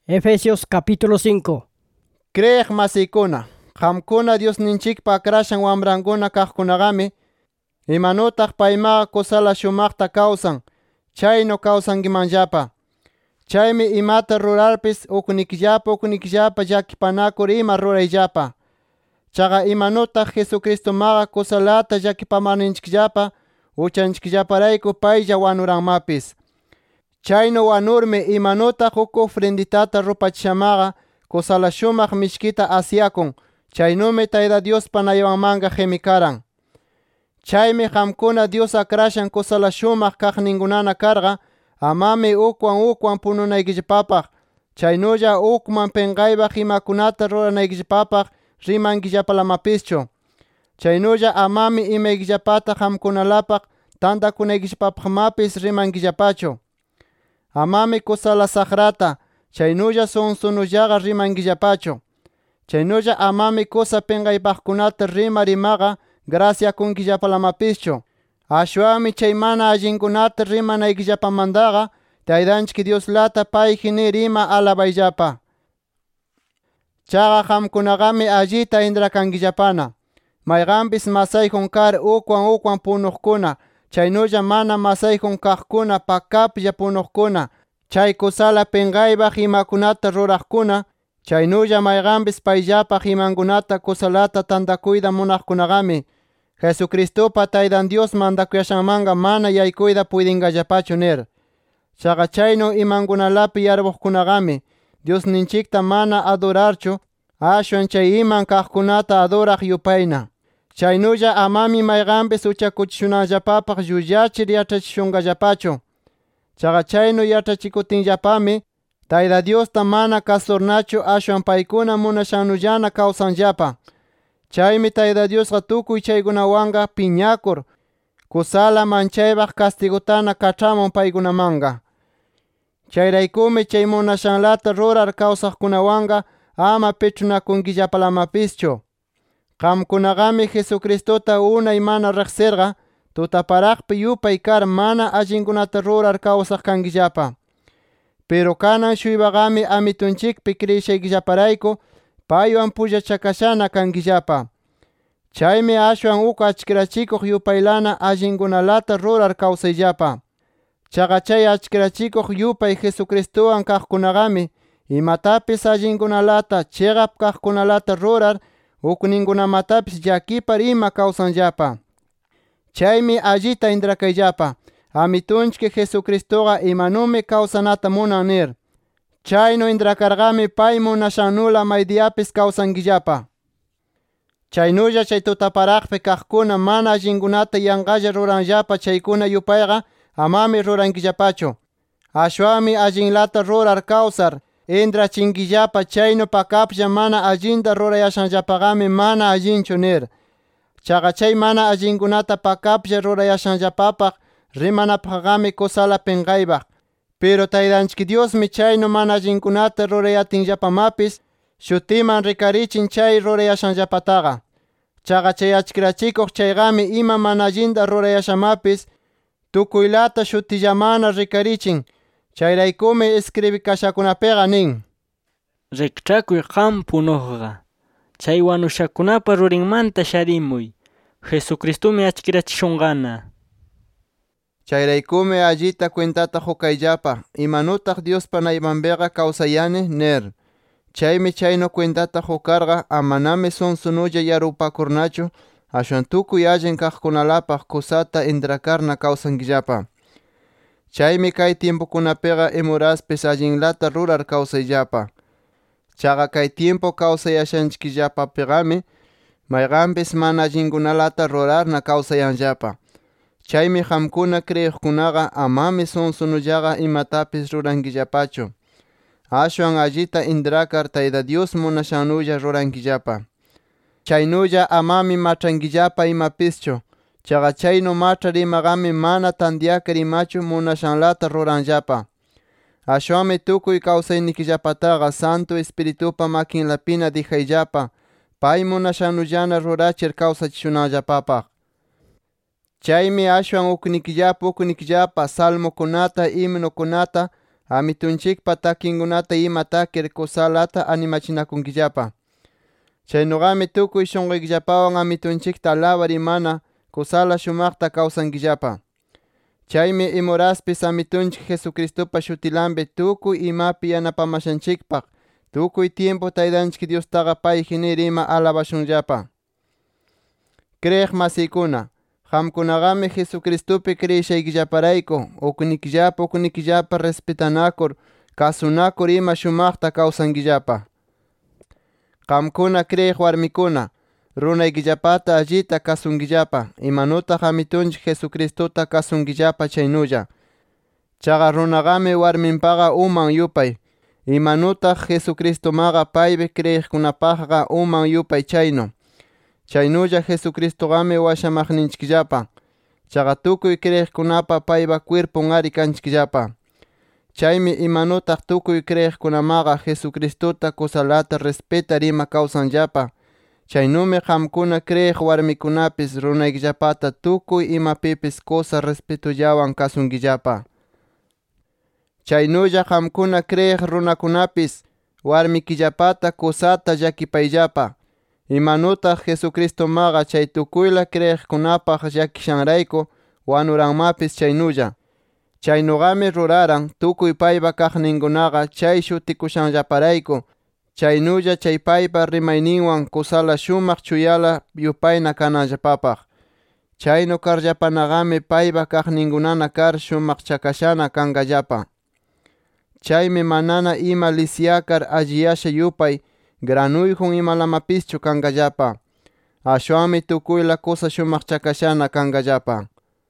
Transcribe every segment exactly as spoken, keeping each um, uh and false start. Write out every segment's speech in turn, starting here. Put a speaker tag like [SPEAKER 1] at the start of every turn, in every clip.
[SPEAKER 1] Efesios capítulo cinco.
[SPEAKER 2] Creeg masikuna, qamkuna Dios ninchikpa akrashan wamrankuna kaqkunaqami, imanutaq paymaqa kusala shumaqta kawsan, chayno kawsankimanllapa. Chaymi imata rurarpis uknikillapa uknikillapa llakipanakur ima rurayllapa. Chaqa imanutaq Jesucristomaqa kusalata llakipamarninchikllapa, uchanchikllaparayku paylla wanuranmapis. Chayno wanurmi imanutaq uk ofrenditata rupachishamaqa kusala shumaq mishkita asyakun, chaynumi Tayta Diospa naywanmanqa qimikaran. Chaymi qamkuna Dios akrashan kusala shumaq kaqninkunana karqa, amami ukwan ukwan pununaykillapapaq, chaynulla ukman pinqaypaq imakunata ruranaykillapapaq rimankillapalamapischu. Chaynulla amami imaykillapata qamkunalapaq tantakunaykillapapaqmapis rimankillapachu. Amami kusala saqrata, chaynulla sunsunullaqa rimankillapachu. Chaynulla amami kusa pinqaypaqkunata rima rimaqa graciakunkillapalamapischu. Ashwami chay mana allinkunata rimanaykillapamantaqa Taytanchik Dioslata payji nir ima alabayllapa. Chaqa qamkunaqami allita intrakankillapana. Mayqanpis masayjun kar ukwan ukwan punuqkuna, chaynulla mana masayjun kaqkuna pakaplla punuqkuna, chay kusala pinqaypaq imakunata ruraqkuna, chaynulla mayqanpis payllapaq imankunata kusalata tantakuyta munaqkunaqami, Jesucristopa Taytan Dios mandakuyashanmanqa mana yaykuyta puytinkallapachu nir. Chaqa chayno imankunalapi yarpuqkunaqami Dios ninchikta mana adorarchu, ashwan chay iman kaqkunata adoraq yupayna. Chaynulla amami mayqanpis uchakuchishunanllapapaq llullachir yachachishunkallapachu. Chaqa chayno yachachikutinllapami Tayta Diosta mana kasurnachu, ashwan paykuna munashannullana kawsanllapa. Chaymi Tayta Diosqa tukuy chaykunawanqa piñakur, kusala manchaypaq castigutana kach'amun paykunamanqa. Chayraykumi chay munashanlata rurar kawsaqkunawanqa ama pichunakunkillapalamapischu. Qamkunaqami Jesucristota unay mana riqsirqa, tutaparaqpi yupay kar mana allinkunata rurar kawsaq kankillapa. Pero kanan shuybaqami Amitunchikpi kriyishaykillaparayku paywan pullachakashana kankillapa. Chaymi ashwan uk achkirachikuq yupaylana allinkunalata rurar kawsayllapa. Chaqa chay achkirachikuq yupay Jesucristowan kaqkunaqami imatapis allinkunalata chiqap kaqkunalata rurar ukninkunamatapis llakipar ima kawsanllapa. Chaymi allita intrakayllapa, Amitunchik Jesucristoqa imanumi kawsanata munan nir. Chayno intrakarqami pay munashannula maydiyapis kawsankillapa. Chaynulla chay tutaparaqpi kaqkuna mana allinkunata yanqalla ruranllapa chaykuna yupayqa amami rurankillapachu. Ashwami allinlata rurar kawsar intrachinkillapa, chayno pakaplla mana allinta rurayashanllapaqami mana allinchu nir. Chaqa chay mana allinkunata pakaplla rurayashanllapapaq rimanapaqami kusala pinqaypaq. Pero Taytanchik Diosmi chayno mana allinkunata rurayatinllapamapis shutiman rikarichin chay rurayashanllapataqa. Chaqa chay achkirachikuq chayqami ima mana allinta rurayashamapis tukuylata shutillamana rikarichin. Chayraykumi escribikashakunapiqa nin:
[SPEAKER 3] Rikchakuy qam punuqqa, chay wanushakunapa rurinmanta sharimuy, Jesucristomi achkirachishunqana.
[SPEAKER 2] Chayraykumi allita cuentata hukayllapa, imanutaq Diospa naymanpiqa kawsayani nir. Chaymi chayno cuentata hukarqa amanami sunsunulla yarupakurnachu, ashwan tukuy allin kaqkunalapaq kusata intrakarna kawsankillapa. Chaymi kay tiempokunapiqa imuraspis allinlata rurar kawsayllapa. Chaqa kay tiempo kawsayashanchikllapapigami mayqanpis mana allinkunalata rurarna kawsayanllapa. Chaymi qamkuna kriyiqkunaqa amami sunsunullaqa imatapis rurankillapachu. Ashwan allita intrakar Tayta Dios munashannulla rurankillapa. Chaynulla amami machankillapa imapischu. Chaqa chayno machar imaqami mana tantiakar imachu munashanlata ruranllapa. Ashwami tukuy kawsaynikillapataqa Santo Espiritupa makinlapina dijayllapa, pay munashannullana rurachir kawsachishunallapapaq. Chaymi ashwan uknikillapa uknikillapa salmokunata, himnokunata amitunchikpa takinkunata ima takir kusalata animachinakunkillapa. Chaynogami tukuy shunquykillapawan amitunchikta alabar imana kusala shumaqta kawsankillapa. Chaymi imuraspis amitunchik Jesucristopa shutilanpi tukuy imapi yanapamashanchikpaq tukuy tiempo Taytanchik Diostaqa payji nir ima alabashunllapa. Kriyiq masiykuna, qamkunaqami Jesucristopi kriyishaykillaparayku uknikillapa uknikillapa respetanakur kasunakur ima shumaqta kawsankillapa. Qamkuna kriyiq warmikuna, runaykillapata allita kasunkillapa, imanutaq amitunchik Jesucristota kasunkillapa chaynulla. Chaqa runaqami warminpaqa uman yupay, imanutaq Jesucristomaqa paypi kriyiqkunapaqqa uman yupay chaynu. Chaynulla Jesucristogami washamaqninchikllapa. Chaqa tukuy kriyiqkunapa paypa cuerpun ari kanchikllapa. Chaymi imanutaq tukuy kriyiqkunamaqa Jesucristota kusalata respetar ima kawsanllapa. Chaynumi qamkuna kriyiq warmikunapis runaykillapata tukuy imapipis kusa respetullawan kasunkillapa. Chaynulla qamkuna kriyiq runakunapis warmikillapata kusata llakipayllapa. Imanutaq Jesucristomaqa chay tukuyla kriyiqkunapaq llakishanrayku wanuranmapis chaynulla. Chaynugami ruraran tukuy paypa kaqninkunaqa chay shutikushanllaparayku. Chaynulla chay paypa rimayninwan kusala shumaq chuyala yupayna kananllapapaq. Chaynu karllapanaqami paypa kaqninkunana kar shumaq chakashana kankallapa. Chaymi manana ima lisyakar alliyasha yupay granuyjun imalamapischu kankallapa. Ashwanmi tukuyla kusa shumaq chakashana kankallapa.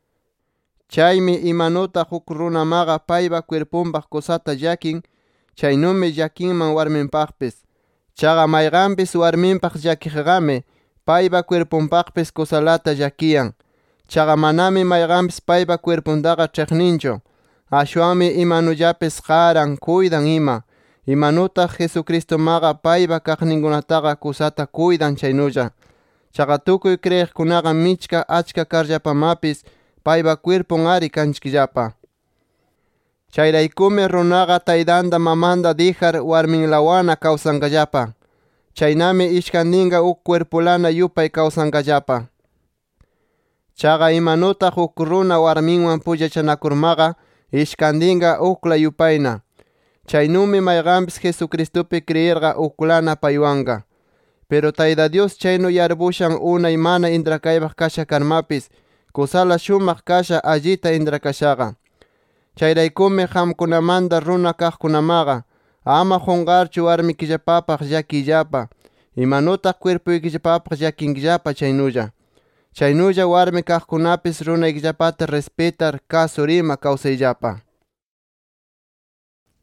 [SPEAKER 2] Chaymi imanutaq huk runamaqa paypa cuerpunpaq kusata llakin, chaynumi llakinman warminpaqpis. Chaqa mayqanpis warminpaq llakiqqami paypa cuerpunpaqpis kusalata llakiyan. Chaqa manami mayqanpis paypa cuerpuntaqa ch'iqninchu. Ashwanmi imanullapis qaran kuydan ima. Imanutaq Jesucristomaqa paypa kaqninkunataqa kusata kuydan chaynulla. Chaqa tukuy kriyiqkunaqa michka achka karllapamapis paypa cuerpun ari kanchikllapa. Chayraykumi runaqa taydanta mamanta dijar warminlawana kawsankallapa. Chaynami ishkandinqa uk cuerpulana yupay kawsankallapa. Chaqa imanutaq uk runa warminwan pullachanakurmaqa ishkandinqa ukla yupayna. Chaynumi mayqanpis Jesucristopi kriyirqa uklana paywanqa. Pero Tayta Dios chaynu yarbushan unay mana intrakaypaq kasha karmapis kusala shumaq kasha allita intrakashaqa. Chayraykumi qamkunamanta runa kaqkunamaqa ama qunqarchu warmikillapapaq llakiyllapa, imanutaq cuerpuykillapapaq llakinkillapa chaynulla. Chaynulla warmi kaqkunapis runaykillapata respetar kasur ima kawsayllapa.